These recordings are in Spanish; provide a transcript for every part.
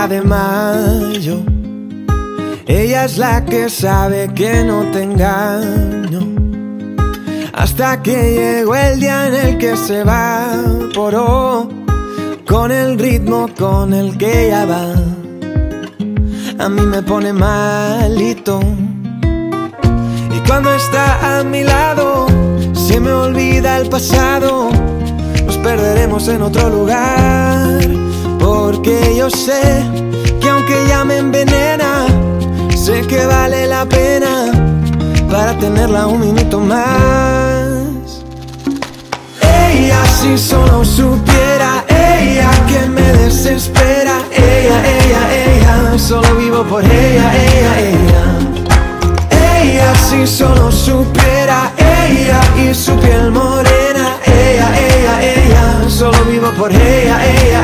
primavera de mayo. Ella es la que sabe que no te engaño. Hasta que llegó el día en el que se evaporó con el ritmo con el que ella va. A mí me pone malito. Y cuando está a mi lado se me olvida el pasado. Nos perderemos en otro lugar, porque yo sé que aunque ella me envenena, sé que vale la pena para tenerla un minuto más. Ella, si solo supiera, ella que me desespera. Ella, solo vivo por ella. Ella, si solo supiera, ella y su piel morena. Ella, solo vivo por ella.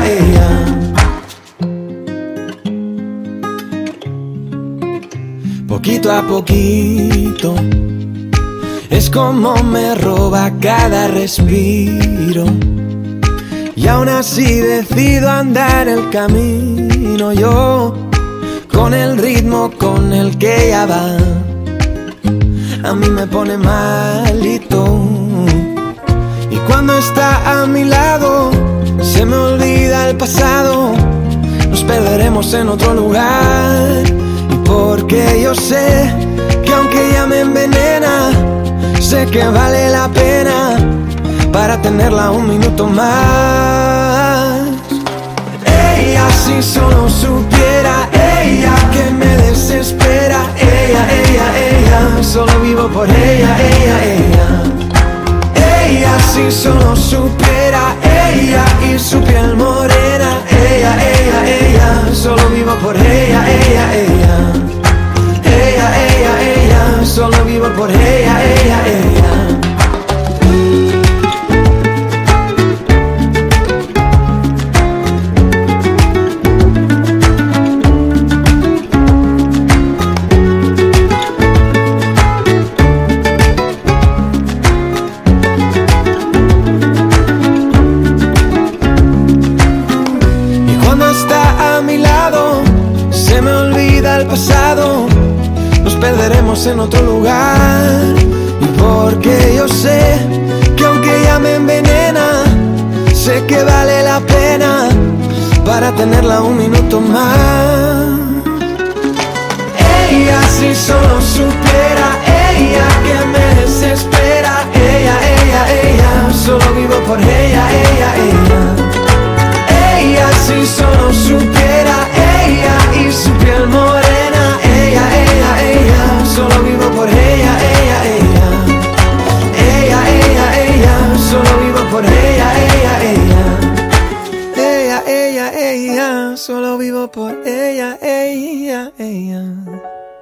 Poquito a poquito es como me roba cada respiro, y aún así decido andar el camino yo, con el ritmo con el que ella va. A mí me pone malito. Y cuando está a mi lado se me olvida el pasado. Nos perderemos en otro lugar, porque yo sé que aunque ella me envenena, sé que vale la pena para tenerla un minuto más. Ella, si solo supiera, ella que me desespera. Ella, solo vivo por ella. Ella, si solo supiera, ella y su piel morena. Ella, solo vivo por ella. Ella, solo vivo por ella. Y cuando está a mi lado se me olvida el pasado. Nos perderemos en otro lugar, y porque yo sé que aunque ella me envenena, sé que vale la pena para tenerla un minuto más. Ella, si solo supiera, ella que me desespera. Ella, solo vivo por ella. Ella, si solo supiera, ella y su piel morena. Ella, solo vivo por ella. Ella, solo vivo por ella. Ella, solo vivo por ella.